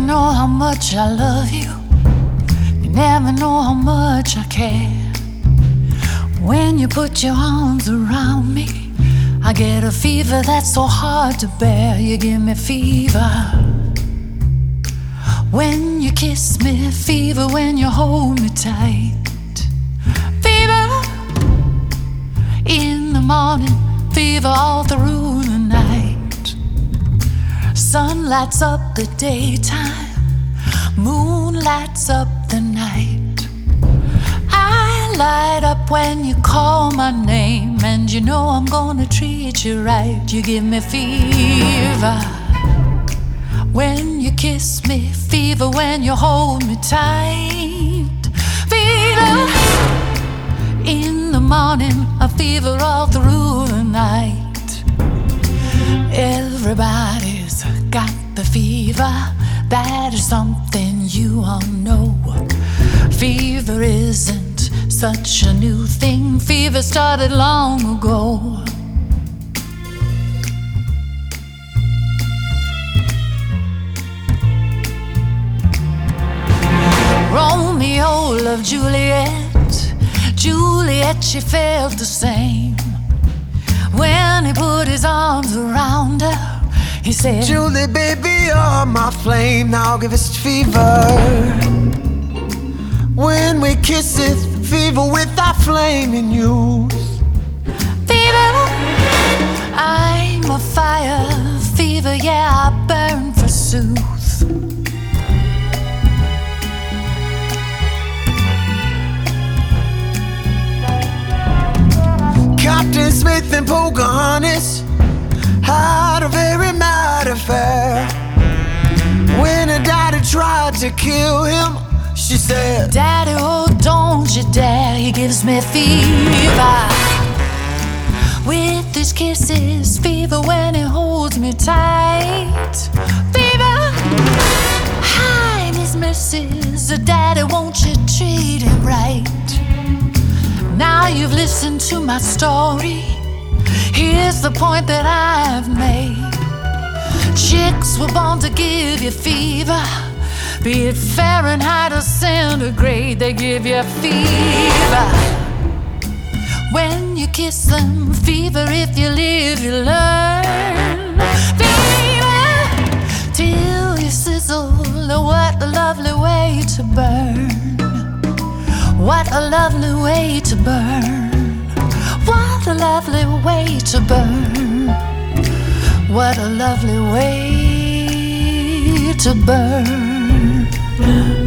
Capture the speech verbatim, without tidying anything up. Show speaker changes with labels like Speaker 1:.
Speaker 1: know how much I love you. You never know how much I care. When you put your arms around me, I get a fever that's so hard to bear. You give me fever when you kiss me, fever when you hold me tight. Fever in the morning, fever all through the night. Sun lights up the daytime, moon lights up the night. I light up when you call my name, and you know I'm gonna treat you right. You give me fever when you kiss me, fever when you hold me tight. Fever in the morning, a fever all through the night. Everybody's got the fever, that is something you all know. Fever isn't such a new thing, fever started long ago. Romeo loved Juliet, Juliet, she felt the same. When he put his arms around her, he said,
Speaker 2: Julie, baby, you're my flame, now give us fever. When we kiss it, fever with our flaming youth.
Speaker 1: Fever, I'm a fire, fever, yeah, I burn forsooth.
Speaker 2: Captain Smith and Pocahontas had a very mad affair. When her daddy tried to kill him, she said,
Speaker 1: Daddy, oh, don't you dare, he gives me fever with his kisses, fever when he holds me tight. Fever, hi, Miss Missus Daddy, won't you treat him right? Now you've listened to my story, here's the point that I've made. Chicks were born to give you fever, be it Fahrenheit or centigrade, they give you fever. When you kiss them, fever, if you live, you learn. Fever, till you sizzle, what a lovely way to burn. What a lovely way to burn. What a lovely way to burn. What a lovely way to burn.